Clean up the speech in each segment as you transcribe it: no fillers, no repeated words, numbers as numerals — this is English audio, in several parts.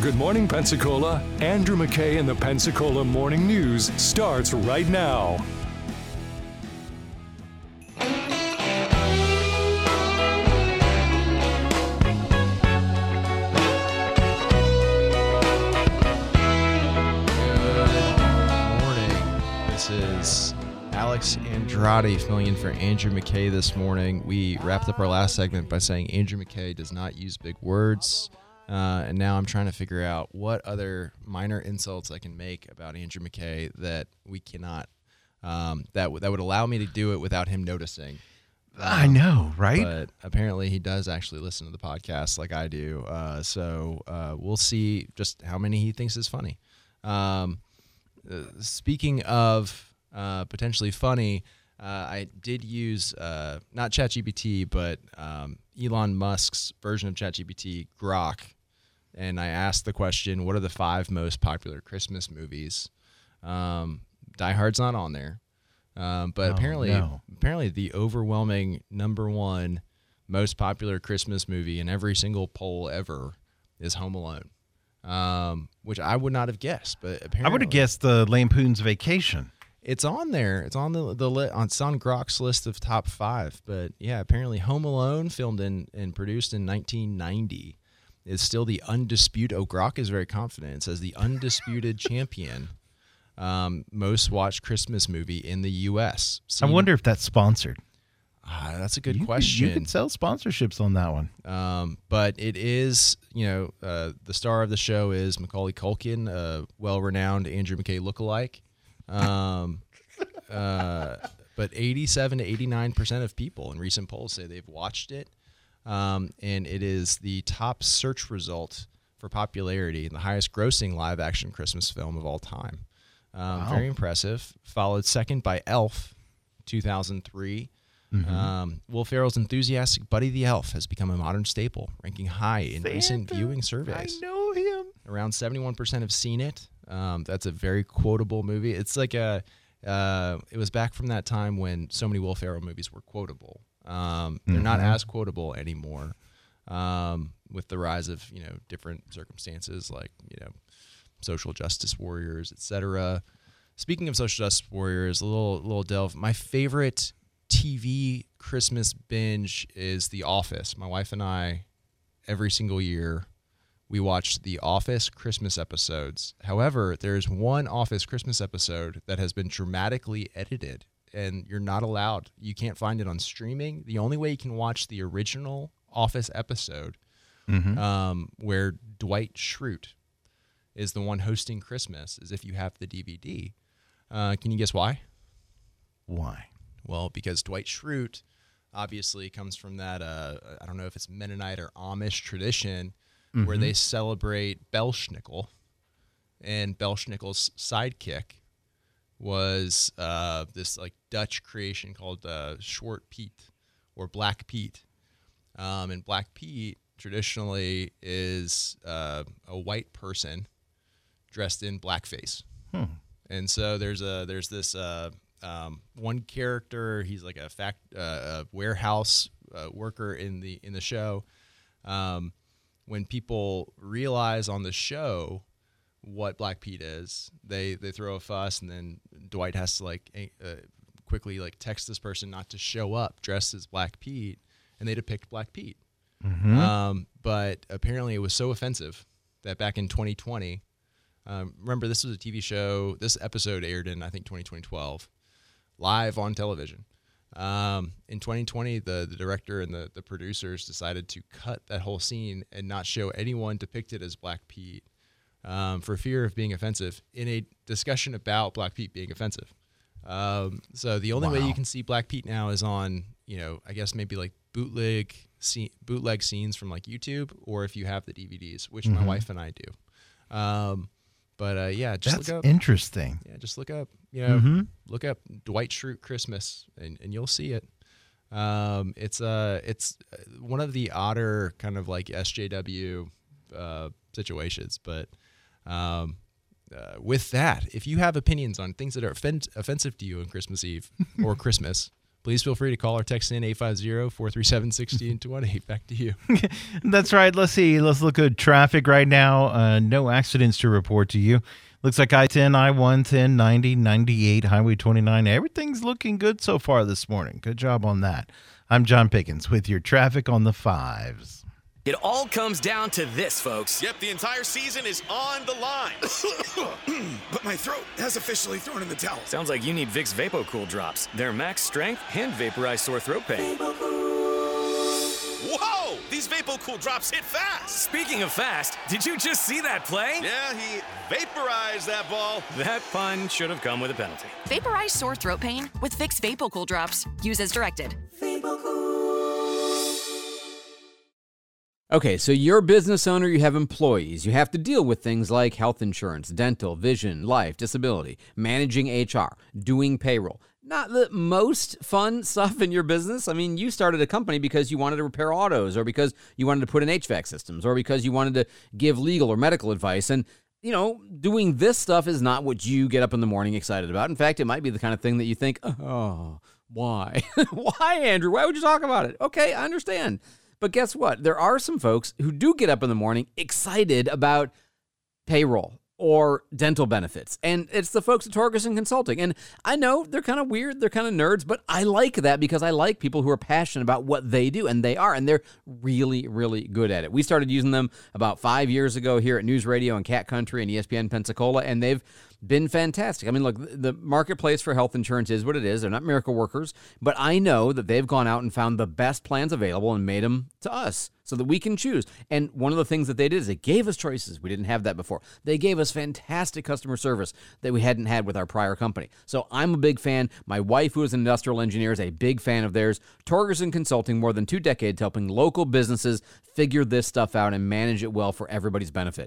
Good morning, Pensacola. Andrew McKay in the Pensacola Morning News starts right now. Is Alex Andrade filling in for Andrew McKay this morning. We wrapped up our last segment by saying Andrew McKay does not use big words, and now I'm trying to figure out what other minor insults I can make about Andrew McKay that we cannot, that would allow me to do it without him noticing. I know, right? But apparently he does actually listen to the podcast like I do, so we'll see just how many he thinks is funny. Speaking of potentially funny, I did use not ChatGPT, but Elon Musk's version of ChatGPT, Grok, and I asked the question, what are the 5 most popular Christmas movies? Die Hard's not on there, but apparently the overwhelming number 1 most popular Christmas movie in every single poll ever is Home Alone. Which I would not have guessed, but apparently I would have guessed the Lampoon's Vacation. It's on there. It's on it's on Grok's list of top 5. But yeah, apparently Home Alone, filmed and produced in 1990, is still the undisputed. Oh, Grok is very confident. It says the undisputed champion, most watched Christmas movie in the U.S. I wonder if that's sponsored. That's a good question. You can sell sponsorships on that one. But it is, the star of the show is Macaulay Culkin, a well-renowned Andrew McKay lookalike. But 87 to 89% of people in recent polls say they've watched it. And it is the top search result for popularity and the highest grossing live-action Christmas film of all time. Wow. Very impressive. Followed second by Elf, 2003. Will Ferrell's enthusiastic Buddy the Elf has become a modern staple, ranking high in recent viewing surveys. I know him. Around 71% have seen it. That's a very quotable movie. It's like it was back from that time when so many Will Ferrell movies were quotable. They're not as quotable anymore with the rise of, different circumstances like, social justice warriors, etc. Speaking of social justice warriors, a little delve. My favorite TV Christmas binge is The Office. My wife and I, every single year, we watch The Office Christmas episodes. However, there's one Office Christmas episode that has been dramatically edited, and you're not allowed. You can't find it on streaming. The only way you can watch the original Office episode, where Dwight Schrute is the one hosting Christmas, is if you have the DVD. Can you guess why? Why? Well, because Dwight Schrute obviously comes from that, I don't know if it's Mennonite or Amish tradition, where they celebrate Belschnickel, and Belschnickel's sidekick was this like Dutch creation called Zwarte Piet or Black Pete. And Black Pete traditionally is a white person dressed in blackface. And so there's this one character. He's like a warehouse worker in the show. When people realize on the show what Black Pete is, they throw a fuss, and then Dwight has to quickly text this person not to show up dressed as Black Pete, and they depict Black Pete. But apparently it was so offensive that back in 2020, remember this was a TV show. This episode aired in I think 2012. Live on television. In 2020, the director and the producers decided to cut that whole scene and not show anyone depicted as Black Pete for fear of being offensive in a discussion about Black Pete being offensive. So the only way you can see Black Pete now is on, I guess maybe like bootleg scenes from like YouTube, or if you have the DVDs, which my wife and I do. But yeah, just That's look up. interesting. Yeah, just look up. Look up Dwight Schrute Christmas, and you'll see it. It's one of the odder kind of like SJW situations. But with that, if you have opinions on things that are offensive to you on Christmas Eve or Christmas, please feel free to call or text in 850-437-1620. Back to you. That's right. Let's see. Let's look at traffic right now. No accidents to report to you. Looks like I-10, I-110, 90, 98, Highway 29. Everything's looking good so far this morning. Good job on that. I'm John Pickens with your traffic on the 5s. It all comes down to this, folks. Yep, the entire season is on the line. But my throat has officially thrown in the towel. Sounds like you need Vicks VapoCool drops. They're max strength and vaporize sore throat pain. Whoa! These VapoCool drops hit fast. Speaking of fast, did you just see that play? Yeah, he vaporized that ball. That pun should have come with a penalty. Vaporize sore throat pain with Vicks VapoCool drops. Use as directed. Okay, so you're a business owner, you have employees. You have to deal with things like health insurance, dental, vision, life, disability, managing HR, doing payroll. Not the most fun stuff in your business. I mean, you started a company because you wanted to repair autos or because you wanted to put in HVAC systems or because you wanted to give legal or medical advice. And, you know, doing this stuff is not what you get up in the morning excited about. In fact, it might be the kind of thing that you think, oh, why? Why, Andrew? Why would you talk about it? Okay, I understand. But guess what? There are some folks who do get up in the morning excited about payroll or dental benefits. And it's the folks at Torgerson Consulting. And I know they're kind of weird, they're kind of nerds, but I like that because I like people who are passionate about what they do, and they are, and they're really, really good at it. We started using them about 5 years ago here at News Radio and Cat Country and ESPN Pensacola, and they've been fantastic. I mean, look, the marketplace for health insurance is what it is. They're not miracle workers, but I know that they've gone out and found the best plans available and made them to us so that we can choose. And one of the things that they did is they gave us choices. We didn't have that before. They gave us fantastic customer service that we hadn't had with our prior company. So I'm a big fan. My wife, who is an industrial engineer, is a big fan of theirs. Torgerson Consulting, more than 2 decades, helping local businesses figure this stuff out and manage it well for everybody's benefit.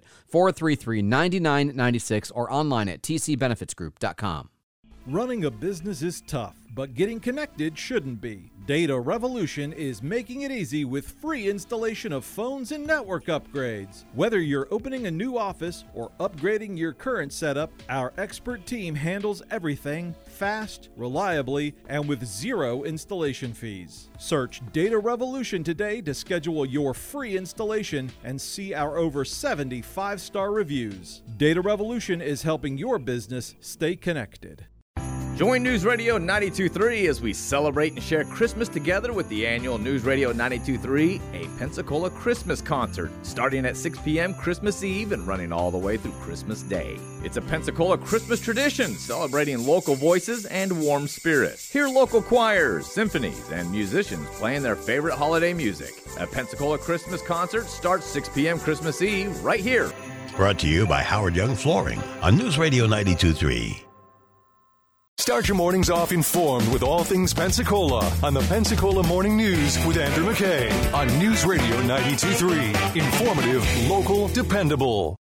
433-9996 or online at tcbenefitsgroup.com. Running a business is tough, but getting connected shouldn't be. Data Revolution is making it easy with free installation of phones and network upgrades. Whether you're opening a new office or upgrading your current setup, our expert team handles everything fast, reliably, and with 0 installation fees. Search Data Revolution today to schedule your free installation and see our over 70 5-star reviews. Data Revolution is helping your business stay connected. Join News Radio 92.3 as we celebrate and share Christmas together with the annual News Radio 92.3, a Pensacola Christmas concert, starting at 6 p.m. Christmas Eve and running all the way through Christmas Day. It's a Pensacola Christmas tradition, celebrating local voices and warm spirit. Hear local choirs, symphonies, and musicians playing their favorite holiday music. A Pensacola Christmas concert starts 6 p.m. Christmas Eve right here. Brought to you by Howard Young Flooring on News Radio 92.3. Start your mornings off informed with all things Pensacola on the Pensacola Morning News with Andrew McKay on News Radio 92.3. Informative, local, dependable.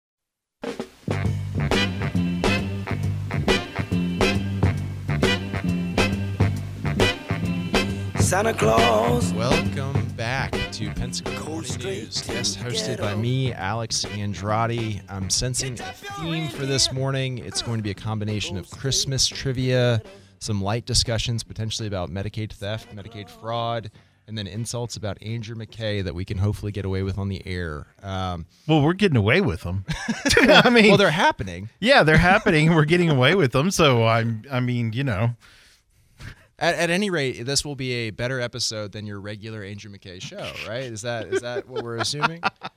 Santa Claus. Welcome back to Pensacola Morning News. Yes, hosted by me, Alex Andrade. I'm sensing a theme for this morning. It's going to be a combination of Christmas trivia, some light discussions potentially about Medicaid theft, Medicaid fraud, and then insults about Andrew McKay that we can hopefully get away with on the air. Well, we're getting away with them. I mean, well, they're happening. Yeah, they're happening. We're getting away with them. So I mean, you know. At any rate, this will be a better episode than your regular Andrew McKay show, right? Is that what we're assuming?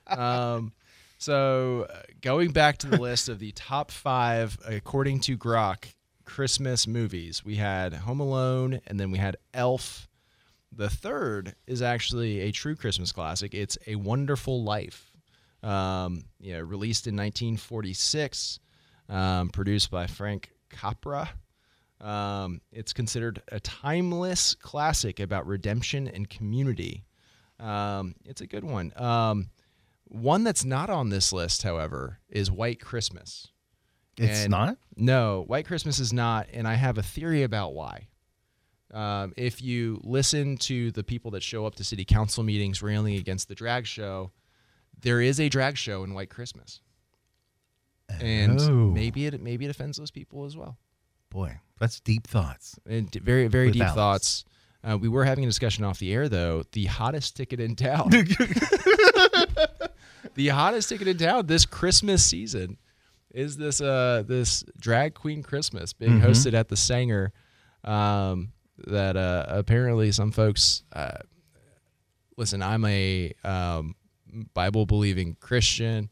So going back to the list of the top 5, according to Grok, Christmas movies, we had Home Alone, and then we had Elf. The third is actually a true Christmas classic. It's A Wonderful Life, released in 1946, produced by Frank Capra. It's considered a timeless classic about redemption and community. It's a good one. One that's not on this list, however, is White Christmas. It's not? No, White Christmas is not, and I have a theory about why. If you listen to the people that show up to city council meetings railing against the drag show, there is a drag show in White Christmas. And maybe it offends those people as well. boy, that's deep thoughts. And very, very With deep Alex. thoughts. We were having a discussion off the air, though. The hottest ticket in town. The hottest ticket in town this Christmas season is this drag queen Christmas being hosted at the Sanger. That apparently some folks listen. I'm a Bible believing Christian.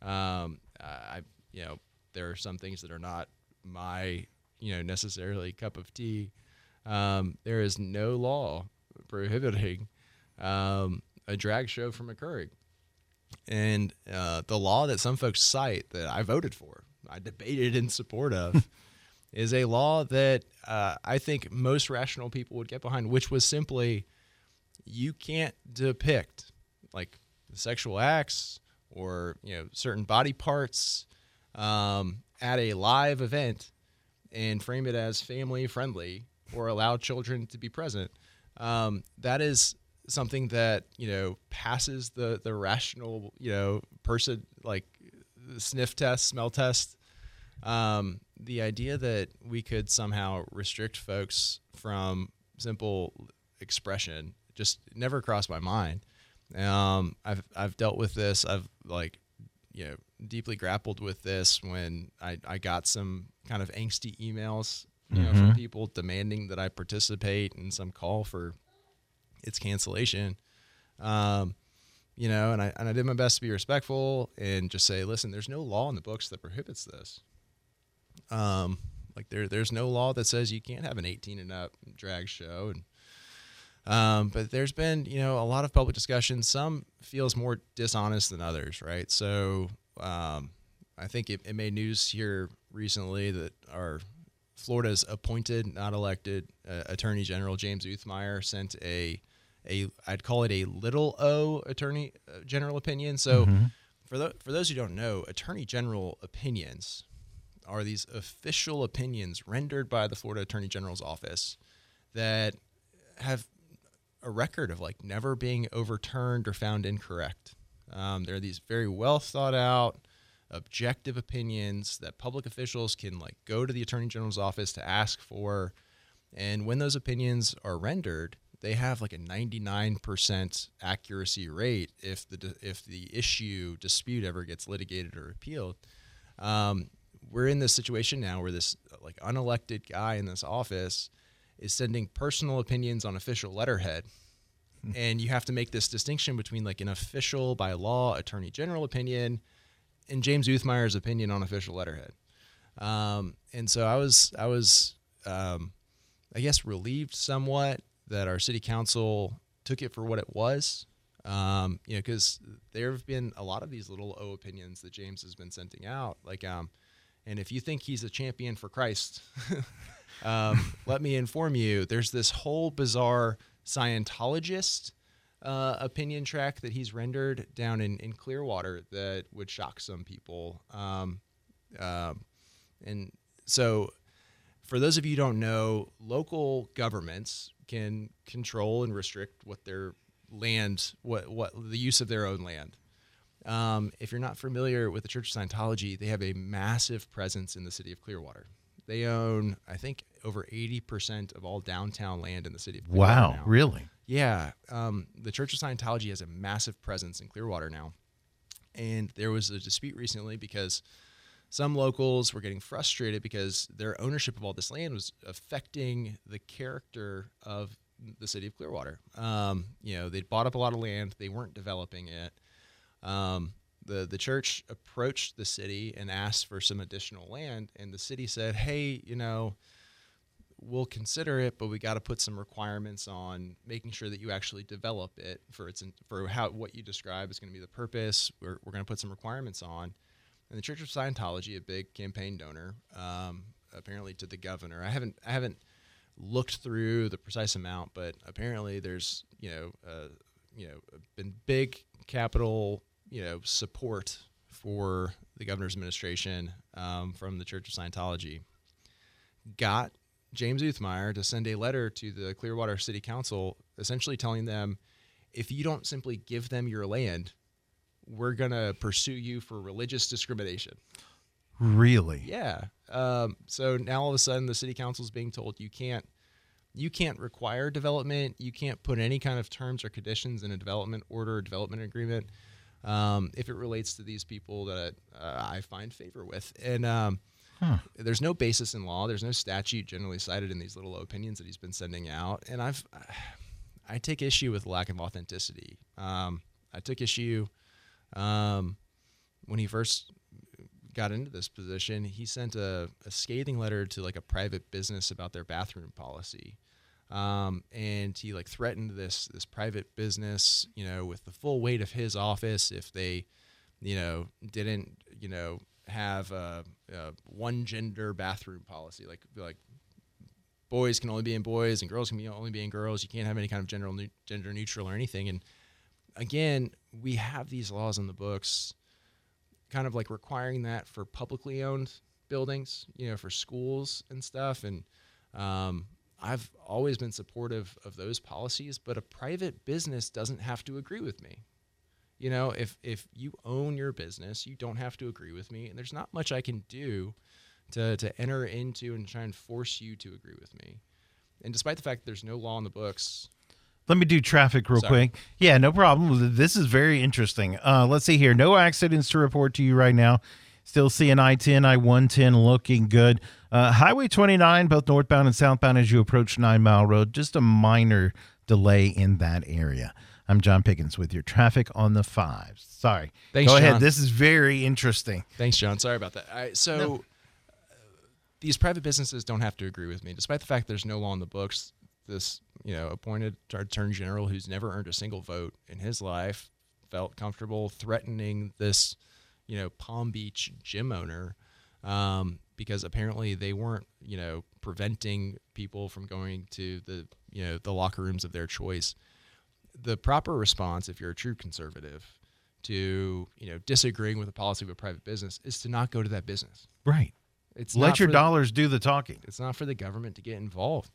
There are some things that are not my necessarily cup of tea. There is no law prohibiting a drag show from occurring. And the law that some folks cite that I voted for, I debated in support of, is a law that I think most rational people would get behind, which was simply you can't depict like sexual acts or certain body parts at a live event and frame it as family friendly or allow children to be present. That is something that passes the rational person, like sniff test, smell test. The idea that we could somehow restrict folks from simple expression just never crossed my mind. I've dealt with this. I've deeply grappled with this when I got some kind of angsty emails from people demanding that I participate in some call for its cancellation. And I did my best to be respectful and just say, listen, there's no law in the books that prohibits this. There's no law that says you can't have an 18 and up drag show. And but there's been a lot of public discussion. Some feels more dishonest than others, right? So I think it made news here recently that our Florida's appointed, not elected, Attorney General James Uthmeyer sent I'd call it a little O Attorney General opinion. So for those who don't know, Attorney General opinions are these official opinions rendered by the Florida Attorney General's office that have a record of never being overturned or found incorrect. There are these very well thought out, objective opinions that public officials can go to the Attorney General's office to ask for, and when those opinions are rendered, they have a 99% accuracy rate if the issue dispute ever gets litigated or appealed. We're in this situation now where this unelected guy in this office is sending personal opinions on official letterhead. And you have to make this distinction between an official by law Attorney General opinion and James Uthmeyer's opinion on official letterhead. And so I was I guess relieved somewhat that our city council took it for what it was. Because there have been a lot of these little O opinions that James has been sending out. And if you think he's a champion for Christ, let me inform you, there's this whole bizarre Scientologist opinion track that he's rendered down in Clearwater that would shock some people. And so for those of you who don't know, local governments can control and restrict what their land, what the use of their own land. If you're not familiar with the Church of Scientology, they have a massive presence in the city of Clearwater. They own, I think, over 80% of all downtown land in the city of Clearwater Wow, now. really? Yeah. The Church of Scientology has a massive presence in Clearwater now. And there was a dispute recently because some locals were getting frustrated because their ownership of all this land was affecting the character of the city of Clearwater. They'd bought up a lot of land. They weren't developing it. The church approached the city and asked for some additional land, and the city said, hey, we'll consider it, but we got to put some requirements on making sure that you actually develop it for what you describe is going to be the purpose. We're going to put some requirements on. And the Church of Scientology, a big campaign donor, apparently to the governor. I haven't looked through the precise amount, but apparently there's been big capital support for the governor's administration from the Church of Scientology. Got James Uthmeyer to send a letter to the Clearwater City Council essentially telling them, if you don't simply give them your land, we're going to pursue you for religious discrimination. Really? Yeah. So now all of a sudden the city council is being told you can't require development. You can't put any kind of terms or conditions in a development order or development agreement if it relates to these people that I find favor with. And there's no basis in law. There's no statute generally cited in these little opinions that he's been sending out. And I take issue with lack of authenticity. I took issue when he first got into this position. He sent a scathing letter to like a private business about their bathroom policy. And he like threatened this private business, with the full weight of his office if they, didn't, have a one gender bathroom policy, like boys can only be in boys and girls can only be in girls. You can't have any kind of gender neutral or anything. And again, we have these laws in the books, kind of like requiring that for publicly owned buildings, for schools and stuff. And I've always been supportive of those policies, but a private business doesn't have to agree with me. If you own your business, you don't have to agree with me, and there's not much I can do to enter into and try and force you to agree with me. And despite the fact that there's no law in the books. Let me do traffic real quick. Yeah, no problem. This is very interesting. Let's see here. No accidents to report to you right now. Still seeing I-10, I-110 looking good. Highway 29, both northbound and southbound as you approach 9 Mile Road. Just a minor delay in that area. I'm John Pickens with your traffic on the 5. Sorry. Thanks, Go ahead. John. This is very interesting. Thanks, John. Sorry about that. These private businesses don't have to agree with me. Despite the fact there's no law in the books, this appointed attorney general who's never earned a single vote in his life felt comfortable threatening this Palm Beach gym owner because apparently they weren't preventing people from going to the locker rooms of their choice. The proper response, if you're a true conservative, to disagreeing with the policy of a private business is to not go to that business. Right. It's let your dollars do the talking. It's not for the government to get involved.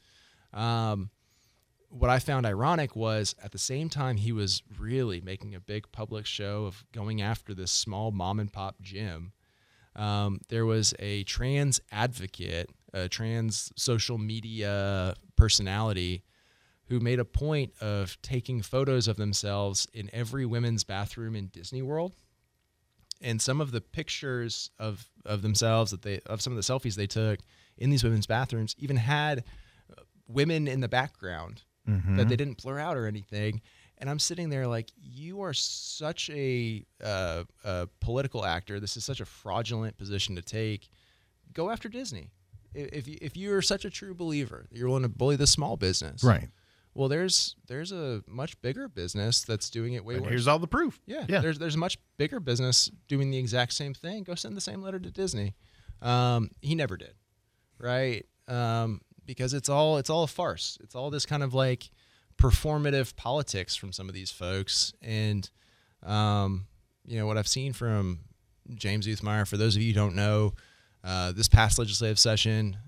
What I found ironic was at the same time he was really making a big public show of going after this small mom and pop gym, there was a trans advocate, a trans social media personality who made a point of taking photos of themselves in every women's bathroom in Disney World. And some of the pictures of themselves of some of the selfies they took in these women's bathrooms even had women in the background that they didn't blur out or anything. And I'm sitting there like, you are such a political actor. This is such a fraudulent position to take. Go after Disney. If you're such a true believer that you're willing to bully the small business, right? Well, there's a much bigger business that's doing it way worse. Here's all the proof. Yeah. There's a much bigger business doing the exact same thing. Go send the same letter to Disney. He never did, right? Because it's all a farce. It's all this kind of like performative politics from some of these folks. And what I've seen from James Uthmeyer, for those of you who don't know, this past legislative session,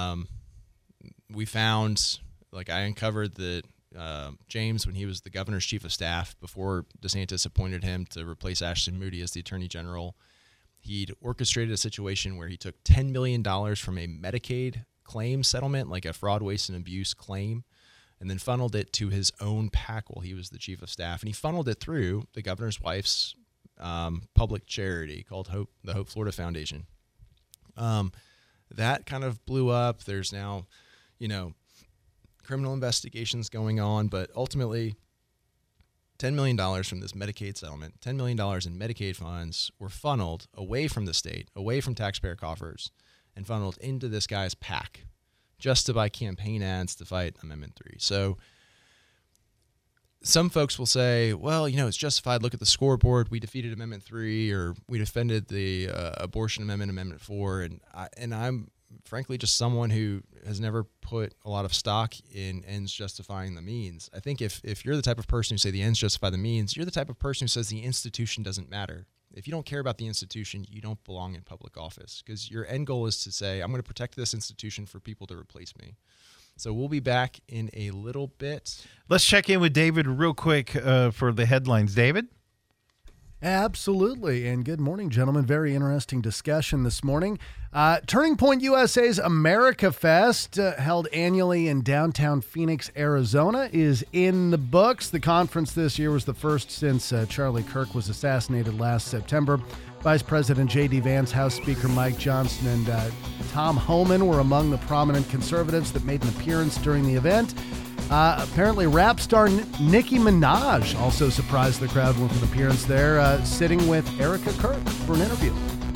we found. I uncovered that James, when he was the governor's chief of staff before DeSantis appointed him to replace Ashton Moody as the attorney general, he'd orchestrated a situation where he took $10 million from a Medicaid claim settlement, like a fraud, waste, and abuse claim, and then funneled it to his own PAC while he was the chief of staff. And he funneled it through the governor's wife's public charity called the Hope Florida Foundation. That kind of blew up. There's now, criminal investigations going on, but ultimately $10 million from this Medicaid settlement, $10 million in Medicaid funds were funneled away from the state, away from taxpayer coffers, and funneled into this guy's PAC just to buy campaign ads to fight Amendment 3. So some folks will say, well, it's justified. Look at the scoreboard. We defeated Amendment 3, or we defended the abortion amendment, Amendment 4. And I'm frankly just someone who has never put a lot of stock in ends justifying the means. I think if you're the type of person who say the ends justify the means, you're the type of person who says the institution doesn't matter. If you don't care about the institution, you don't belong in public office, because your end goal is to say, I'm going to protect this institution for people to replace me. So we'll be back in a little bit. Let's check in with David real quick for the headlines. David? Absolutely. And good morning, gentlemen. Very interesting discussion this morning. Turning Point USA's America Fest, held annually in downtown Phoenix, Arizona, is in the books. The conference this year was the first since Charlie Kirk was assassinated last September. Vice President J.D. Vance, House Speaker Mike Johnson, and Tom Homan were among the prominent conservatives that made an appearance during the event. Apparently, rap star Nicki Minaj also surprised the crowd with an appearance there, sitting with Erica Kirk for an interview.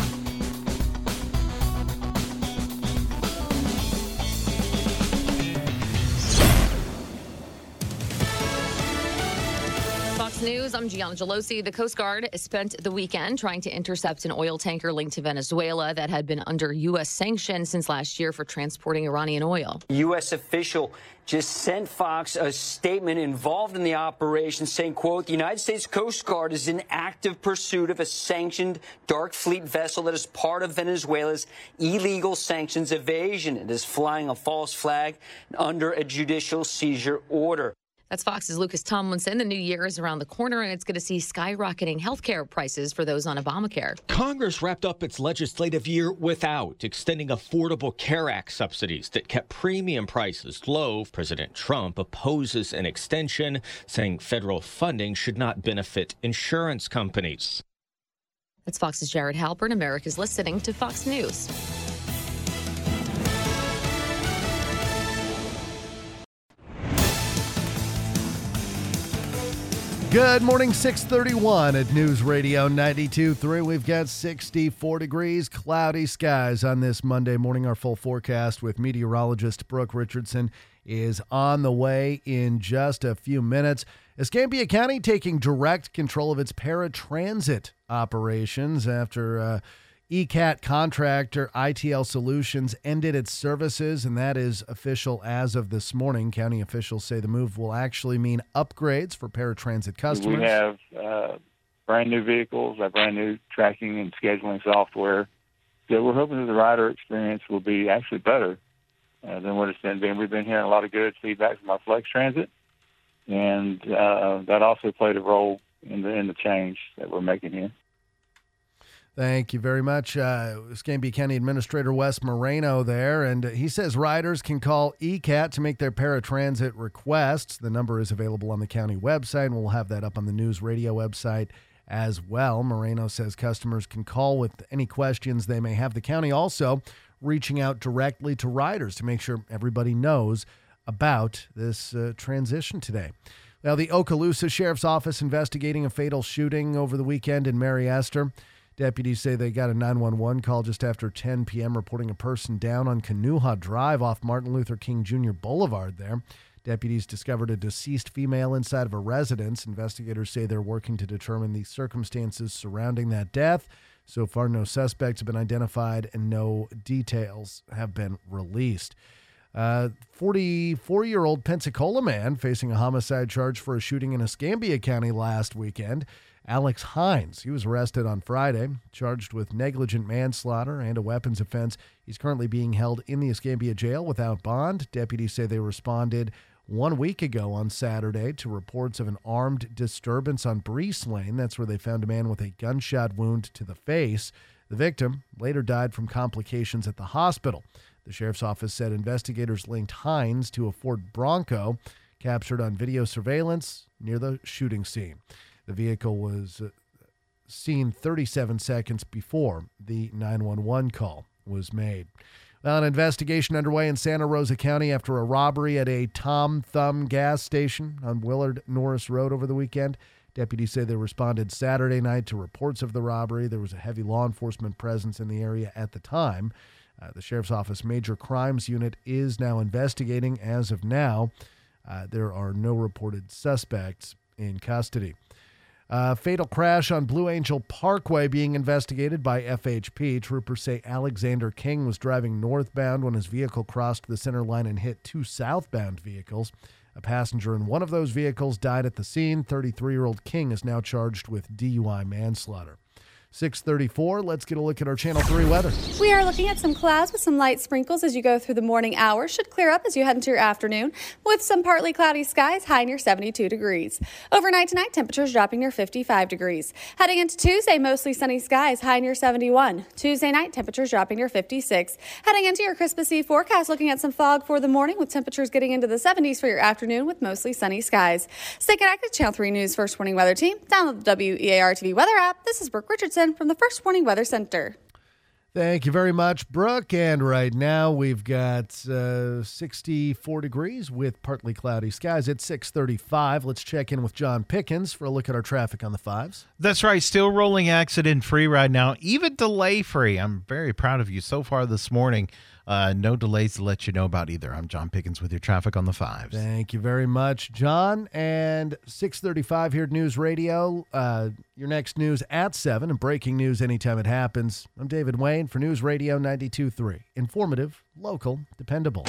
Fox News, I'm Gianna Gelosi. The Coast Guard spent the weekend trying to intercept an oil tanker linked to Venezuela that had been under U.S. sanctions since last year for transporting Iranian oil. U.S. official just sent Fox a statement involved in the operation saying, quote, the United States Coast Guard is in active pursuit of a sanctioned dark fleet vessel that is part of Venezuela's illegal sanctions evasion. It is flying a false flag under a judicial seizure order. That's Fox's Lucas Tomlinson. The new year is around the corner, and it's going to see skyrocketing health care prices for those on Obamacare. Congress wrapped up its legislative year without extending Affordable Care Act subsidies that kept premium prices low. President Trump opposes an extension, saying federal funding should not benefit insurance companies. That's Fox's Jared Halpern. America's listening to Fox News. Good morning, 6:31 at News Radio 92.3. We've got 64 degrees, cloudy skies on this Monday morning. Our full forecast with meteorologist Brooke Richardson is on the way in just a few minutes. Escambia County taking direct control of its paratransit operations after ECAT contractor ITL Solutions ended its services, and that is official as of this morning. County officials say the move will actually mean upgrades for paratransit customers. We have brand new vehicles, brand new tracking and scheduling software. So we're hoping that the rider experience will be actually better than what it's been. We've been hearing a lot of good feedback from our Flex Transit, and that also played a role in the change that we're making here. Thank you very much. Escambia County Administrator Wes Moreno there, and he says riders can call ECAT to make their paratransit requests. The number is available on the county website, and we'll have that up on the News Radio website as well. Moreno says customers can call with any questions they may have. The county also reaching out directly to riders to make sure everybody knows about this transition today. Now, the Okaloosa Sheriff's Office investigating a fatal shooting over the weekend in Mary Esther. Deputies say they got a 911 call just after 10 p.m. reporting a person down on Canoeha Drive off Martin Luther King Jr. Boulevard there. Deputies discovered a deceased female inside of a residence. Investigators say they're working to determine the circumstances surrounding that death. So far, no suspects have been identified and no details have been released. 44-year-old Pensacola man facing a homicide charge for a shooting in Escambia County last weekend. Alex Hines, he was arrested on Friday, charged with negligent manslaughter and a weapons offense. He's currently being held in the Escambia jail without bond. Deputies say they responded 1 week ago on Saturday to reports of an armed disturbance on Breese Lane. That's where they found a man with a gunshot wound to the face. The victim later died from complications at the hospital. The sheriff's office said investigators linked Hines to a Ford Bronco captured on video surveillance near the shooting scene. The vehicle was seen 37 seconds before the 911 call was made. Well, an investigation underway in Santa Rosa County after a robbery at a Tom Thumb gas station on Willard Norris Road over the weekend. Deputies say they responded Saturday night to reports of the robbery. There was a heavy law enforcement presence in the area at the time. The Sheriff's Office Major Crimes Unit is now investigating. As of now, there are no reported suspects in custody. Fatal crash on Blue Angel Parkway being investigated by FHP. Troopers say Alexander King was driving northbound when his vehicle crossed the center line and hit two southbound vehicles. A passenger in one of those vehicles died at the scene. 33-year-old King is now charged with DUI manslaughter. 6:34. Let's get a look at our Channel 3 weather. We are looking at some clouds with some light sprinkles as you go through the morning hours. Should clear up as you head into your afternoon with some partly cloudy skies, high near 72 degrees. Overnight tonight, temperatures dropping near 55 degrees. Heading into Tuesday, mostly sunny skies, high near 71. Tuesday night, temperatures dropping near 56. Heading into your Christmas Eve forecast, looking at some fog for the morning with temperatures getting into the 70s for your afternoon with mostly sunny skies. Stay connected to Channel 3 News First Warning Weather Team. Download the WEAR TV weather app. This is Brooke Richardson from the First Warning Weather Center. Thank you very much, Brooke. And right now we've got 64 degrees with partly cloudy skies at 6:35. Let's check in with John Pickens for a look at our traffic on the 5s. That's right. Still rolling accident-free right now, even delay-free. I'm very proud of you so far this morning. No delays to let you know about either. I'm John Pickens with your traffic on the 5s. Thank you very much, John. And 6:35 here at News Radio. Your next news at 7 and breaking news anytime it happens. I'm David Wayne for News Radio 92.3. Informative, local, dependable.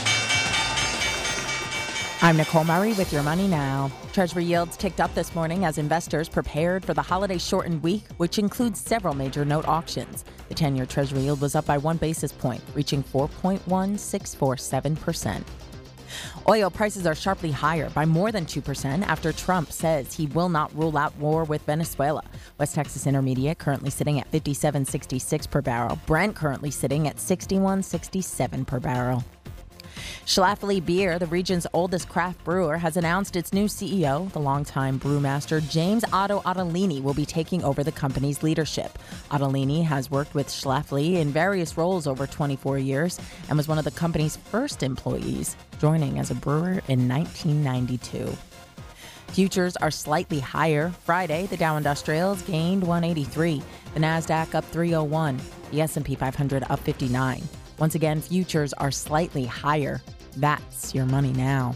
I'm Nicole Murray with Your Money Now. Treasury yields ticked up this morning as investors prepared for the holiday shortened week, which includes several major note auctions. The 10-year Treasury yield was up by 1 basis point, reaching 4.1647%. Oil prices are sharply higher by more than 2% after Trump says he will not rule out war with Venezuela. West Texas Intermediate currently sitting at $57.66 per barrel. Brent currently sitting at $61.67 per barrel. Schlafly Beer, the region's oldest craft brewer, has announced its new CEO, the longtime brewmaster James Otto Ottolini, will be taking over the company's leadership. Ottolini has worked with Schlafly in various roles over 24 years and was one of the company's first employees, joining as a brewer in 1992. Futures are slightly higher. Friday, the Dow Industrials gained 183, the Nasdaq up 301, the S&P 500 up 59. Once again, futures are slightly higher. That's Your Money Now.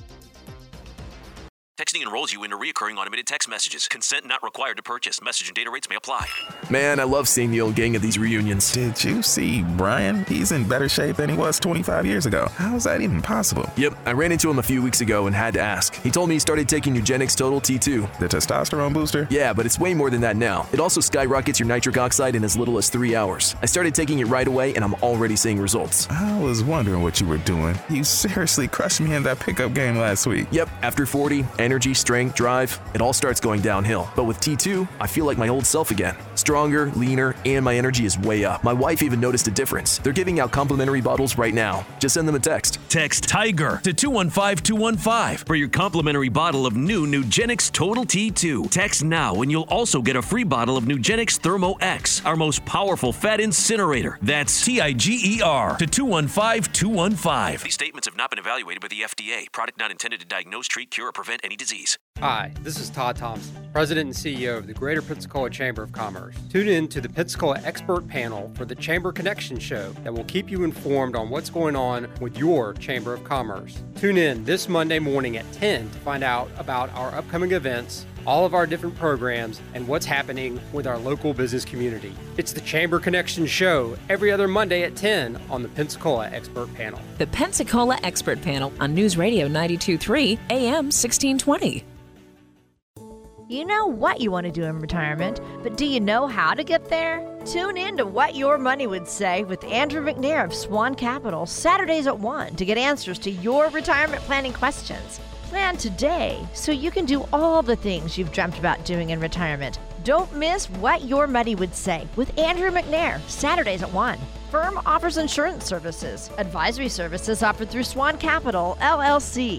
Texting enrolls you into recurring automated text messages. Consent not required to purchase. Message and data rates may apply. Man, I love seeing the old gang at these reunions. Did you see Brian? He's in better shape than he was 25 years ago. How is that even possible? Yep, I ran into him a few weeks ago and had to ask. He told me he started taking Nugenix Total T2. The testosterone booster? Yeah, but it's way more than that now. It also skyrockets your nitric oxide in as little as 3 hours. I started taking it right away and I'm already seeing results. I was wondering what you were doing. You seriously crushed me in that pickup game last week. Yep, after 40, energy, strength, drive, it all starts going downhill. But with T2, I feel like my old self again. Stronger, leaner, and my energy is way up. My wife even noticed a difference. They're giving out complimentary bottles right now. Just send them a text. Text TIGER to 215-215 for your complimentary bottle of new Nugenix Total T2. Text now and you'll also get a free bottle of Nugenix Thermo X, our most powerful fat incinerator. That's TIGER to 215-215. These statements have not been evaluated by the FDA. Product not intended to diagnose, treat, cure, or prevent any disease. Hi, this is Todd Thompson, President and CEO of the Greater Pensacola Chamber of Commerce. Tune in to the Pensacola Expert Panel for the Chamber Connection Show that will keep you informed on what's going on with your Chamber of Commerce. Tune in this Monday morning at 10 to find out about our upcoming events, all of our different programs, and what's happening with our local business community. It's the Chamber Connection Show every other Monday at 10 on the Pensacola Expert Panel. The Pensacola Expert Panel on News Radio 92.3 AM 1620. You know what you want to do in retirement, but do you know how to get there? Tune in to What Your Money Would Say with Andrew McNair of Swan Capital, Saturdays at 1 to get answers to your retirement planning questions. Plan today so you can do all the things you've dreamt about doing in retirement. Don't miss What Your Money Would Say with Andrew McNair, Saturdays at 1. Firm offers insurance services. Advisory services offered through Swan Capital, LLC.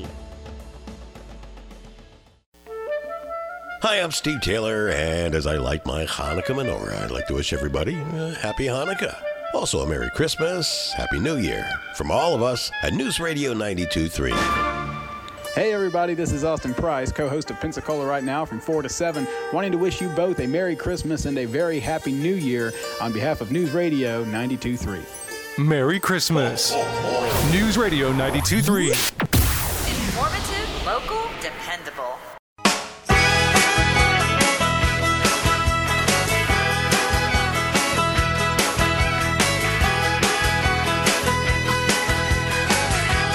Hi, I'm Steve Taylor, and as I light my Hanukkah menorah, I'd like to wish everybody a happy Hanukkah. Also, a Merry Christmas, Happy New Year, from all of us at News Radio 92.3. Hey everybody, this is Austin Price, co-host of Pensacola Right Now from 4 to 7, wanting to wish you both a Merry Christmas and a very Happy New Year on behalf of News Radio 92.3. Merry Christmas. News Radio 92.3. Informative, local, dependable.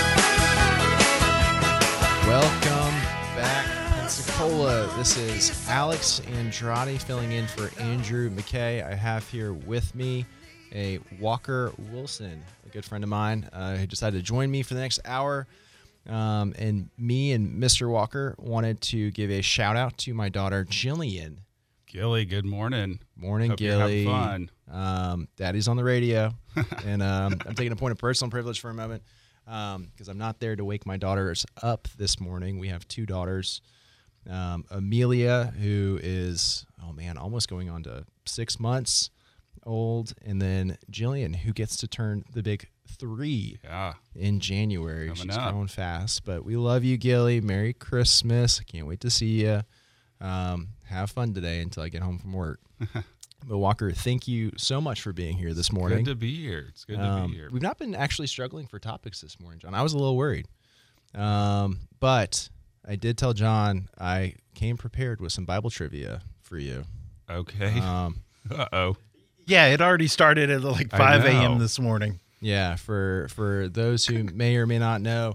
Welcome back, Pensacola. This is Alex Andrade filling in for Andrew McKay. I have here with me a Walker Wilson, a good friend of mine, who decided to join me for the next hour. And me and Mr. Walker wanted to give a shout out to my daughter, Jillian. Gilly, good morning. Morning, Hope Gilly. You're having fun. Daddy's on the radio. And I'm taking a point of personal privilege for a moment because I'm not there to wake my daughters up this morning. We have two daughters. Amelia, who is, almost going on to 6 months old. And then Jillian, who gets to turn the big 3 in January. Coming She's up. growing fast. But we love you, Gilly. Merry Christmas. I can't wait to see you. Have fun today until I get home from work. But Walker, thank you so much for being here this morning. Good to be here. It's good to be here. We've not been actually struggling for topics this morning, John. I was a little worried. But I did tell John I came prepared with some Bible trivia for you. Okay. Uh-oh. Yeah, it already started at like 5 a.m. this morning. Yeah, for those who may or may not know,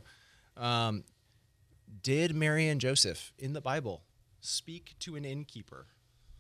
did Mary and Joseph in the Bible speak to an innkeeper?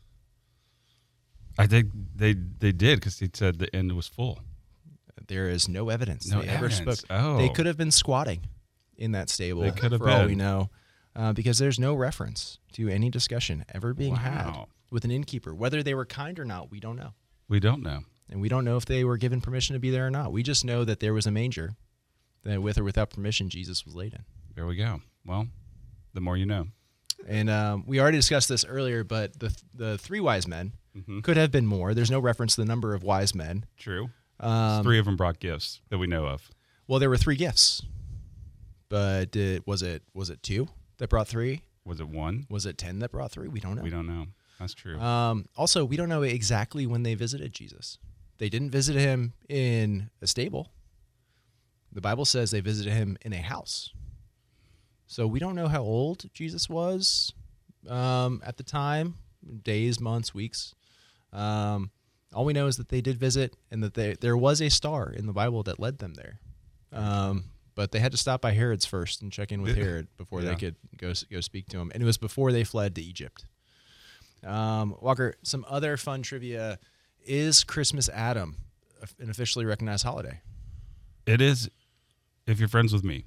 I think they did because he said the inn was full. There is no evidence No they ever evidence. spoke. Oh. They could have been squatting in that stable. They could have for all been. we know, because there's no reference to any discussion ever being had Wow. with an innkeeper. Whether they were kind or not, we don't know. We don't know. And we don't know if they were given permission to be there or not. We just know that there was a manger that with or without permission, Jesus was laid in. There we go. Well, the more you know. And we already discussed this earlier, but the 3 wise men could have been more. There's no reference to the number of wise men. True. 3 of them brought gifts that we know of. Well, there were 3 gifts. But was it 2 that brought 3? Was it 1? Was it 10 that brought 3? We don't know. We don't know. That's true. Also, we don't know exactly when they visited Jesus. They didn't visit him in a stable. The Bible says they visited him in a house. So we don't know how old Jesus was at the time, days, months, weeks. All we know is that they did visit and that there was a star in the Bible that led them there. But they had to stop by Herod's first and check in with Herod before they could go speak to him. And it was before they fled to Egypt. Walker, some other fun trivia. Is Christmas Adam an officially recognized holiday? It is if you're friends with me.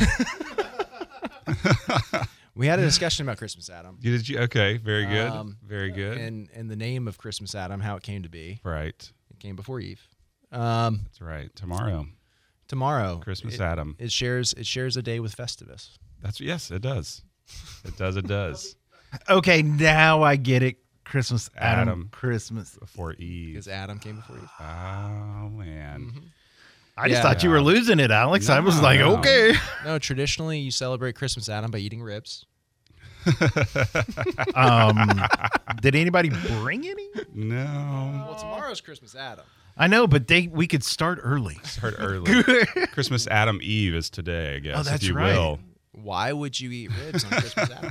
We had a discussion about Christmas Adam. Did you? Okay, very good. Very good. And the name of Christmas Adam, how it came to be. Right. It came before Eve. That's right. Tomorrow. Christmas Adam. It shares a day with Festivus. Yes, it does. It does. Okay, now I get it. Christmas Adam. Christmas before Eve. Because Adam came before Eve. Oh, man. I just thought you were losing it, Alex. I was like, okay. No, traditionally you celebrate Christmas Adam by eating ribs. Did anybody bring any? No. Well, tomorrow's Christmas Adam. I know, but we could start early. Christmas Adam Eve is today, I guess. Oh, that's if you right. will. Why would you eat ribs on Christmas Adam?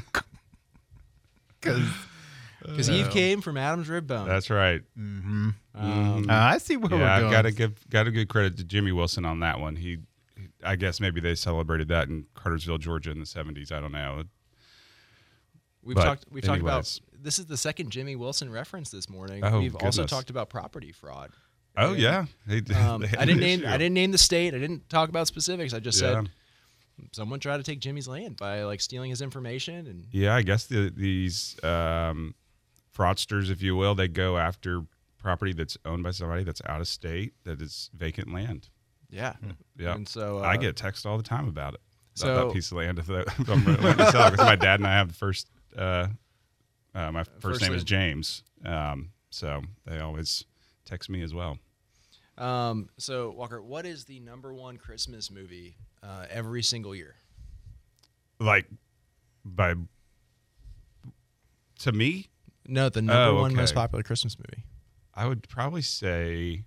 Because Eve came from Adam's rib bone. That's right. Mm-hmm. I see where we're going. I've got to give credit to Jimmy Wilson on that one. I guess maybe they celebrated that in Cartersville, Georgia in the 70s. I don't know. We've talked about, this is the second Jimmy Wilson reference this morning. Oh, We've also goodness. talked about property fraud. Oh, yeah. I didn't name the state. I didn't talk about specifics. I just said someone tried to take Jimmy's land by like stealing his information. And yeah, I guess these fraudsters, if you will, they go after property that's owned by somebody that's out of state, that is vacant land. Yeah. Yeah. And so I get text all the time about it. So that piece of land if I'm willing to sell it. Because my dad and I have the first. My first name is James, so they always text me as well. So Walker, what is the #1 Christmas movie every single year? Like to me? No, the number one most popular Christmas movie. I would probably say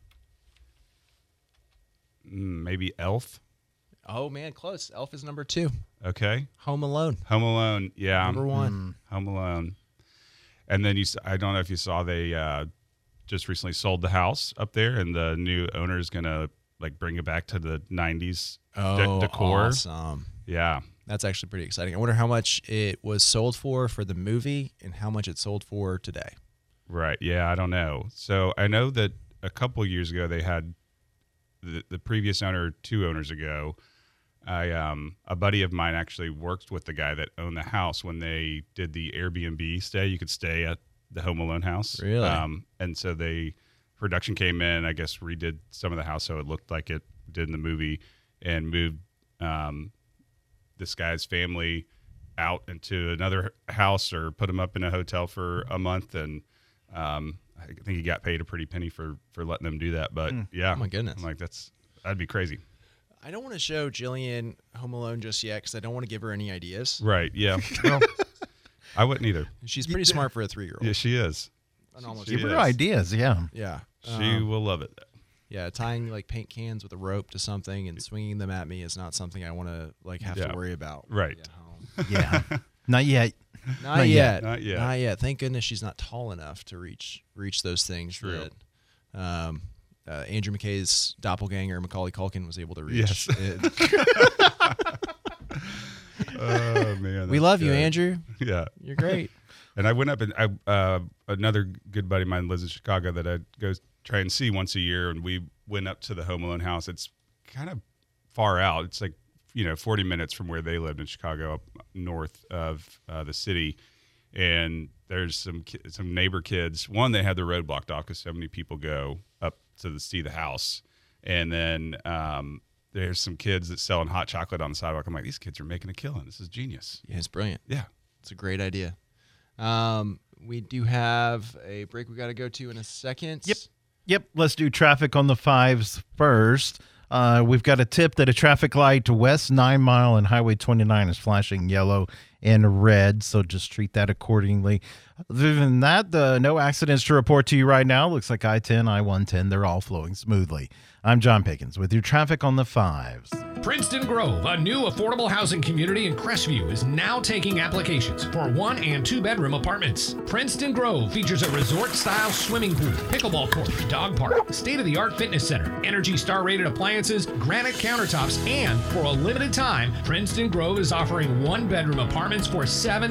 maybe Elf. Oh man, close. Elf is number 2. Okay. Home Alone. Home Alone, yeah. Number 1. Home Alone. And then I don't know if you saw they just recently sold the house up there, and the new owner is gonna like bring it back to the '90s decor. Awesome. Yeah, That's actually pretty exciting. I wonder how much it was sold for the movie and how much it sold for today. Right. Yeah, I don't know. So I know that a couple of years ago they had the previous owner, 2 owners ago. A buddy of mine actually worked with the guy that owned the house when they did the Airbnb stay. You could stay at the Home Alone house. Really? And so production came in, I guess, redid some of the house so it looked like it did in the movie, and moved this guy's family out into another house or put him up in a hotel for a month. And I think he got paid a pretty penny for letting them do that. But yeah, Oh my goodness. I'm like, that'd be crazy. I don't want to show Jillian Home Alone just yet because I don't want to give her any ideas. Right. Yeah. Well, I wouldn't either. She's pretty smart for a 3-year-old. Yeah, she is. Give her ideas, yeah. Yeah. She will love it. Yeah, tying like paint cans with a rope to something and swinging them at me is not something I want to have to worry about. Right. Yeah. Not yet. Not yet. Thank goodness she's not tall enough to reach those things. True. That Andrew McKay's doppelganger, Macaulay Culkin, was able to reach. Yes. Oh man, we love you, good. Andrew. Yeah, you're great. And I went up and another good buddy of mine lives in Chicago that I go try and see once a year, and we went up to the Home Alone house. It's kind of far out. It's like 40 minutes from where they lived in Chicago, up north of the city. And there's some neighbor kids. One, they had the road blocked off because so many people go up to see the house. And then there's some kids that selling hot chocolate on the sidewalk. I'm like, these kids are making a killing. This is genius. Yeah, it's brilliant. Yeah, it's a great idea. We do have a break we got to go to in a second. Yep. Let's do traffic on the 5s first. We've got a tip that a traffic light west 9 Mile and Highway 29 is flashing yellow and red, so just treat that accordingly. Other than that, no accidents to report to you right now. Looks like I-10, I-110, they're all flowing smoothly. I'm John Pickens with your traffic on the 5s. Princeton Grove, a new affordable housing community in Crestview, is now taking applications for 1- and 2-bedroom apartments. Princeton Grove features a resort-style swimming pool, pickleball court, dog park, state-of-the-art fitness center, Energy Star-rated appliances, granite countertops, and for a limited time, Princeton Grove is offering 1-bedroom apartments for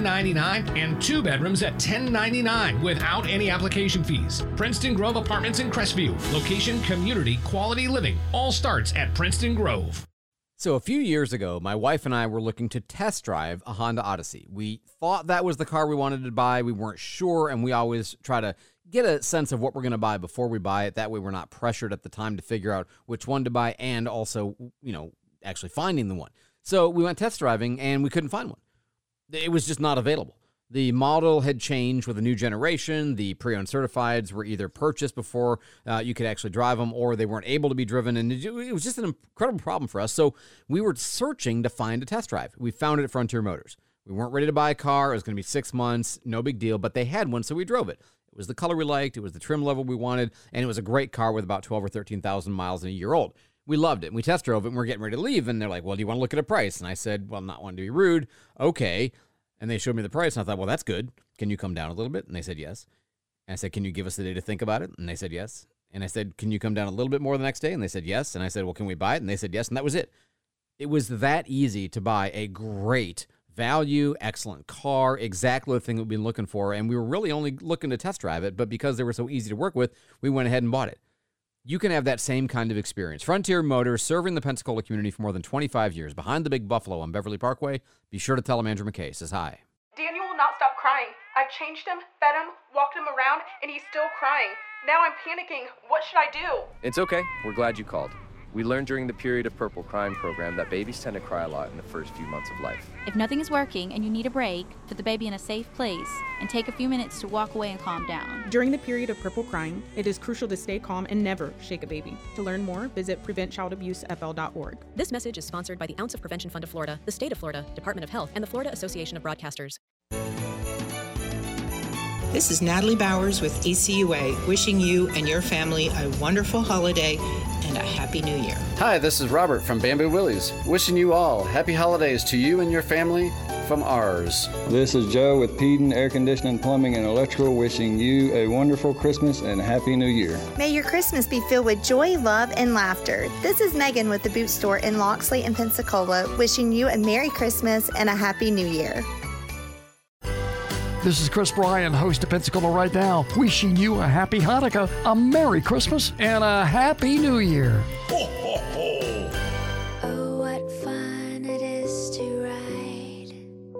$7.99 and 2 bedrooms at $10.99 without any application fees. Princeton Grove Apartments in Crestview. Location, community, quality living. All starts at Princeton Grove. So a few years ago, my wife and I were looking to test drive a Honda Odyssey. We thought that was the car we wanted to buy. We weren't sure, and we always try to get a sense of what we're going to buy before we buy it. That way we're not pressured at the time to figure out which one to buy and also, actually finding the one. So we went test driving, and we couldn't find one. It was just not available. The model had changed with a new generation. The pre-owned certifieds were either purchased before you could actually drive them, or they weren't able to be driven, and it was just an incredible problem for us. So we were searching to find a test drive. We found it at Frontier Motors. We weren't ready to buy a car. It was going to be 6 months, no big deal, but they had one, so we drove it. It was the color we liked. It was the trim level we wanted, and it was a great car with about 12 or 13,000 miles and a year old. We loved it. We test drove it, and we're getting ready to leave, and they're like, well, do you want to look at a price? And I said, well, I'm not wanting to be rude. Okay. And they showed me the price, and I thought, well, that's good. Can you come down a little bit? And they said yes. And I said, can you give us the day to think about it? And they said yes. And I said, can you come down a little bit more the next day? And they said yes. And I said, well, can we buy it? And they said yes. And that was it. It was that easy to buy a great value, excellent car, exactly the thing we've been looking for. And we were really only looking to test drive it, but because they were so easy to work with, we went ahead and bought it. You can have that same kind of experience. Frontier Motors, serving the Pensacola community for more than 25 years, behind the Big Buffalo on Beverly Parkway. Be sure to tell him Andrew McKay says hi. Daniel will not stop crying. I've changed him, fed him, walked him around, and he's still crying. Now I'm panicking. What should I do? It's okay. We're glad you called. We learned during the Period of Purple Crying program that babies tend to cry a lot in the first few months of life. If nothing is working and you need a break, put the baby in a safe place and take a few minutes to walk away and calm down. During the period of purple crying, it is crucial to stay calm and never shake a baby. To learn more, visit preventchildabusefl.org. This message is sponsored by the Ounce of Prevention Fund of Florida, the State of Florida, Department of Health, and the Florida Association of Broadcasters. This is Natalie Bowers with ECUA, wishing you and your family a wonderful holiday and a happy new year. Hi, this is Robert from Bamboo Willie's, wishing you all happy holidays to you and your family from ours. This is Joe with Peden Air Conditioning, Plumbing, and Electrical, wishing you a wonderful Christmas and Happy New Year. May your Christmas be filled with joy, love, and laughter. This is Megan with the Boot Store in Loxley and Pensacola, wishing you a Merry Christmas and a Happy New Year. This is Chris Bryan, host of Pensacola Right Now, wishing you a Happy Hanukkah, a Merry Christmas, and a Happy New Year. Ho, ho, ho. Oh, what fun it is to ride.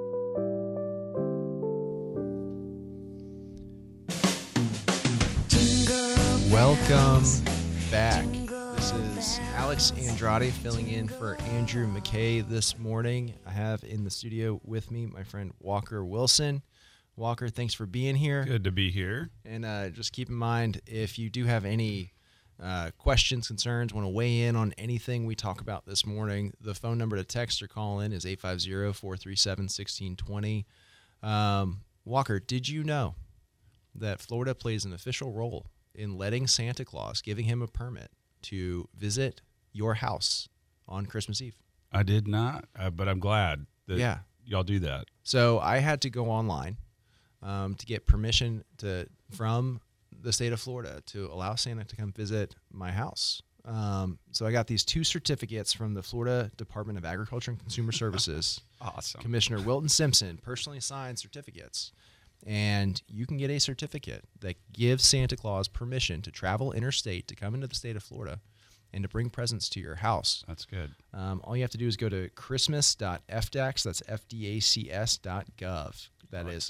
Welcome back. This is Alex Andrade filling in for Andrew McKay this morning. I have in the studio with me my friend Walker Wilson. Walker, thanks for being here. Good to be here. And just keep in mind, if you do have any questions, concerns, want to weigh in on anything we talk about this morning, the phone number to text or call in is 850-437-1620. Walker, did you know that Florida plays an official role in letting Santa Claus, giving him a permit to visit your house on Christmas Eve? I did not, but I'm glad that y'all do that. So I had to go online to get permission from the state of Florida to allow Santa to come visit my house. So I got these 2 certificates from the Florida Department of Agriculture and Consumer Services. Awesome. Commissioner Wilton Simpson personally signed certificates. And you can get a certificate that gives Santa Claus permission to travel interstate to come into the state of Florida and to bring presents to your house. That's good. All you have to do is go to christmas.fdacs, that's fdacs.gov. That is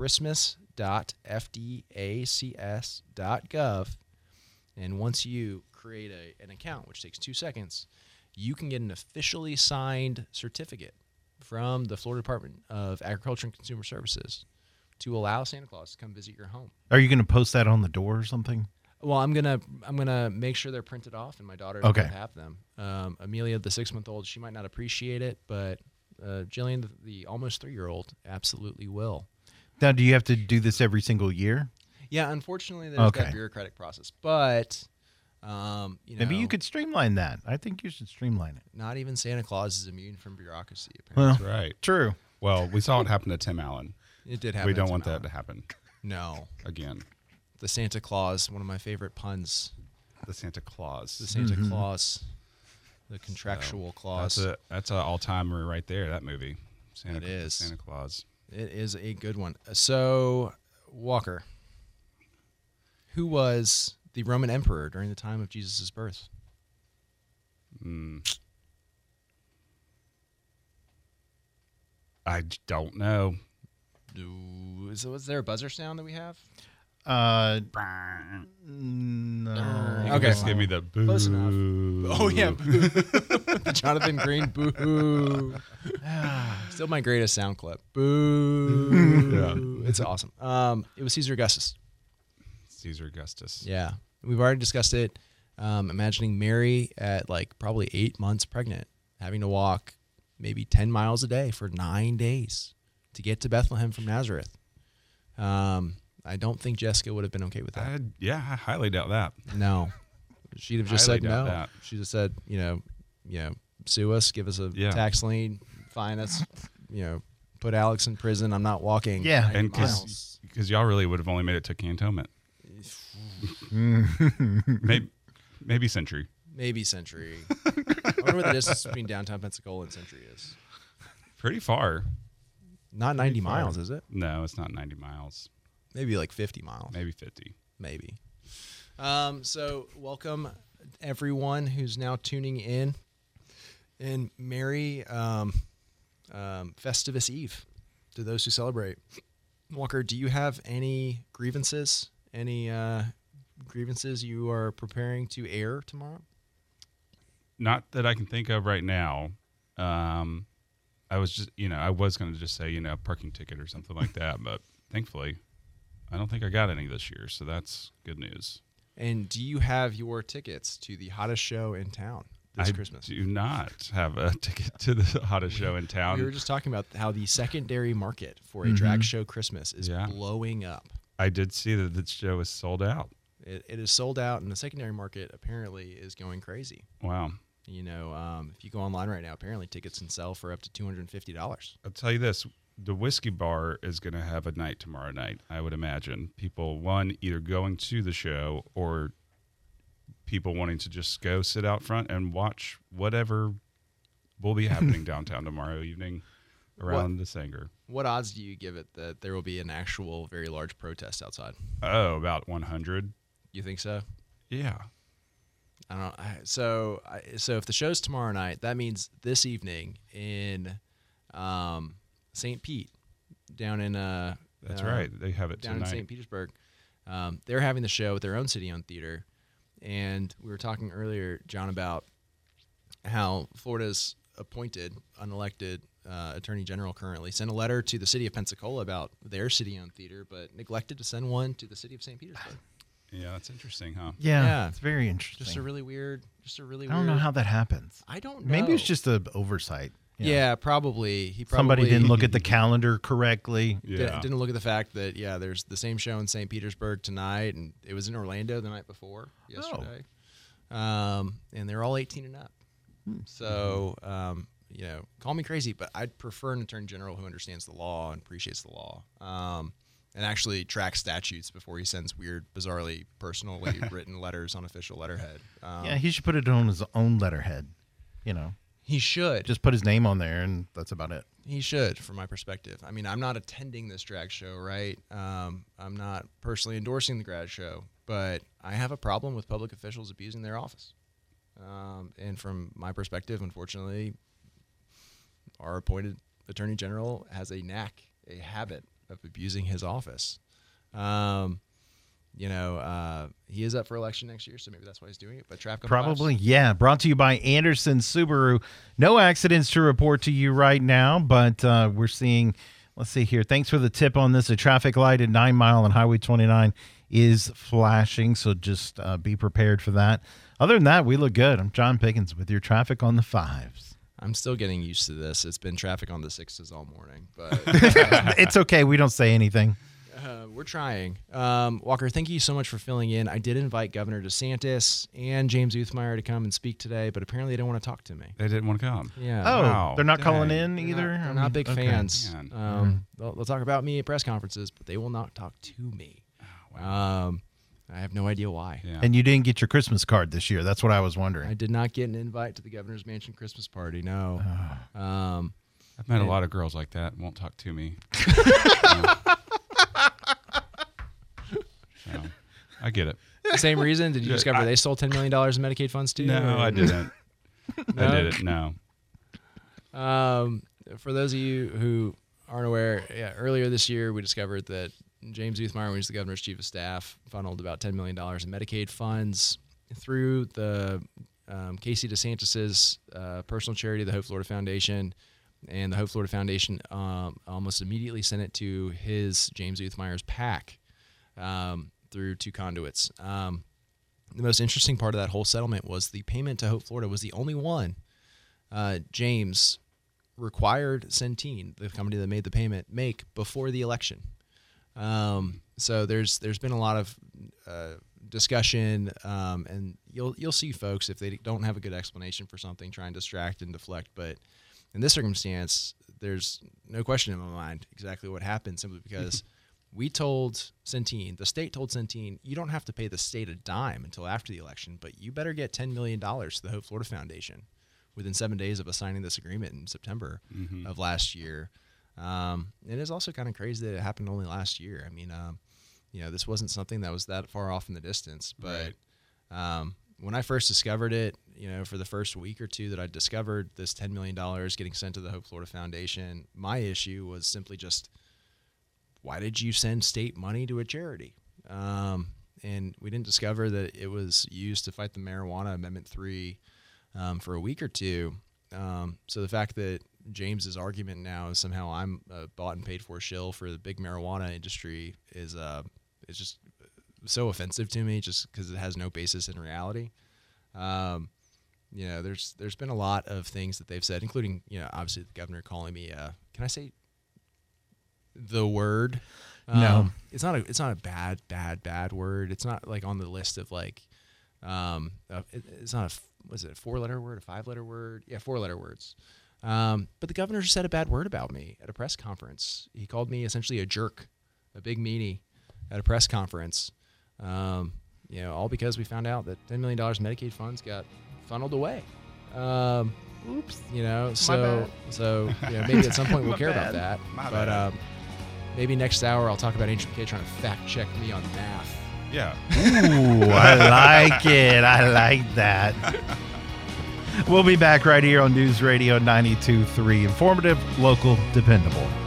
christmas.fdacs.gov. And once you create an account, which takes 2 seconds, you can get an officially signed certificate from the Florida Department of Agriculture and Consumer Services to allow Santa Claus to come visit your home. Are you going to post that on the door or something? Well, I'm gonna make sure they're printed off, and my daughter will have them. Amelia, the 6-month-old, she might not appreciate it, but Jillian, the almost 3-year-old, absolutely will. Now, do you have to do this every single year? Yeah, unfortunately, there's that bureaucratic process, but maybe you could streamline that. I think you should streamline it. Not even Santa Claus is immune from bureaucracy. Well, Apparently. That's right. True. Well, we saw it happen to Tim Allen. It did happen. We don't to want Tim that Allen. to happen. No. Again. The Santa Claus, one of my favorite puns. The Santa Claus. The Santa Claus. The contractual clause. That's an all-timer right there, that movie. It is. Santa Claus. It is a good one. So, Walker, who was the Roman emperor during the time of Jesus' birth? I don't know. Was there a buzzer sound that we have? No. Okay. Just give me the boo. Close enough. Oh, yeah. Boo. The Jonathan Green boo. Still my greatest sound clip. Boo. Yeah. It's awesome. It was Caesar Augustus. Caesar Augustus. Yeah. We've already discussed it. Imagining Mary at probably 8 months pregnant, having to walk maybe 10 miles a day for 9 days to get to Bethlehem from Nazareth. I don't think Jessica would have been okay with that. I highly doubt that. No. She'd have just said no. That. She'd have said, sue us, give us a tax lien, fine us, put Alex in prison. I'm not walking. Yeah. And because y'all really would have only made it to Cantonment. Maybe Century. Maybe Century. I wonder what the distance between downtown Pensacola and Century is. Pretty far. Not 90 miles, is it? No, it's not 90 miles. Maybe 50 miles. Maybe 50. Maybe. So welcome everyone who's now tuning in. And Merry Festivus Eve to those who celebrate. Walker, do you have any grievances? Any grievances you are preparing to air tomorrow? Not that I can think of right now. I was just, I was going to just say, parking ticket or something like that. But thankfully, I don't think I got any this year. So that's good news. And do you have your tickets to the hottest show in town this Christmas? I do not have a ticket to the hottest show in town. We were just talking about how the secondary market for a drag show Christmas is blowing up. I did see that the show is sold out. It is sold out, and the secondary market apparently is going crazy. Wow. If you go online right now, apparently tickets can sell for up to $250. I'll tell you this. the whiskey bar is going to have a night tomorrow night, I would imagine. People, either going to the show or people wanting to just go sit out front and watch whatever will be happening downtown tomorrow evening around the Sanger. What odds do you give it that there will be an actual very large protest outside? Oh, about 100. You think so? Yeah. I don't know. So if the show's tomorrow night, that means this evening in St. Pete, down in that's right. They have it down tonight. in St. Petersburg. They're having the show at their own city-owned theater, and we were talking earlier, John, about how Florida's appointed unelected attorney general currently sent a letter to the city of Pensacola about their city-owned theater, but neglected to send one to the city of St. Petersburg. Yeah, that's interesting, huh? Yeah, it's very interesting. Just a really weird. I don't know how that happens. I don't know. Maybe it's just an oversight. Yeah, probably. Somebody didn't look at the calendar correctly. Didn't look at the fact that there's the same show in St. Petersburg tonight, and it was in Orlando the night before yesterday. And they're all 18 and up. So call me crazy, but I'd prefer an attorney general who understands the law and appreciates the law, and actually tracks statutes before he sends weird, bizarrely, personally written letters on official letterhead. He should put it on his own letterhead. He should. Just put his name on there, and that's about it. He should, from my perspective. I mean, I'm not attending this drag show, right? I'm not personally endorsing the drag show, but I have a problem with public officials abusing their office. And from my perspective, unfortunately, our appointed attorney general has a habit of abusing his office. He is up for election next year, so maybe that's why he's doing it. But traffic probably, yeah. Brought to you by Anderson Subaru. No accidents to report to you right now, but we're seeing. Let's see here. Thanks for the tip on this. A traffic light at 9 Mile on Highway 29 is flashing, so just be prepared for that. Other than that, we look good. I'm John Pickens with your traffic on the 5s. I'm still getting used to this. It's been traffic on the 6s all morning, but it's okay. We don't say anything. We're trying. Walker, thank you so much for filling in. I did invite Governor DeSantis and James Uthmeyer to come and speak today, but apparently they didn't want to talk to me. They didn't want to come. Yeah. Oh, wow. They're not calling in either? They're not big fans. Man. They'll talk about me at press conferences, but they will not talk to me. Oh, wow. I have no idea why. Yeah. And you didn't get your Christmas card this year. That's what I was wondering. I did not get an invite to the Governor's Mansion Christmas party, no. I've met a lot of girls like that. Won't talk to me. So, I get it. Same reason? Did you discover they stole $10 million in Medicaid funds too? No, I didn't. I didn't, no. For those of you who aren't aware, earlier this year we discovered that James Uthmeyer, when he was the governor's chief of staff, funneled about $10 million in Medicaid funds through the Casey DeSantis's personal charity, the Hope Florida Foundation, and the Hope Florida Foundation almost immediately sent it to his James Uthmeyer's PAC through two conduits. The most interesting part of that whole settlement was the payment to Hope Florida was the only one James required Centene, the company that made the payment, make before the election. So there's been a lot of discussion, and you'll see folks, if they don't have a good explanation for something, try and distract and deflect. But in this circumstance, there's no question in my mind exactly what happened, simply because we told Centene, the state told Centene, you don't have to pay the state a dime until after the election, but you better get $10 million to the Hope Florida Foundation within 7 days of us signing this agreement in September of last year. It is also kind of crazy that it happened only last year. I mean, this wasn't something that was that far off in the distance, but when I first discovered it, for the first week or two that I discovered this $10 million getting sent to the Hope Florida Foundation, my issue was simply just, why did you send state money to a charity? And we didn't discover that it was used to fight the marijuana Amendment 3 for a week or two. So the fact that James's argument now is somehow I'm a bought and paid for shill for the big marijuana industry is just so offensive to me, just because it has no basis in reality. There's been a lot of things that they've said, including obviously the governor calling me can I say the word? No, it's not a bad word. It's not like on the list of like it's not was it a 4-letter word, a 5-letter word? Yeah, 4-letter words. But the governor just said a bad word about me at a press conference. He called me essentially a jerk, a big meanie at a press conference. All because we found out that $10 million Medicaid funds got funneled away. Oops. So maybe at some point we'll care about that. But maybe next hour I'll talk about Ancient McKay trying to fact check me on math. Yeah. Ooh, I like it. I like that. We'll be back right here on News Radio 92.3. Informative, local, dependable.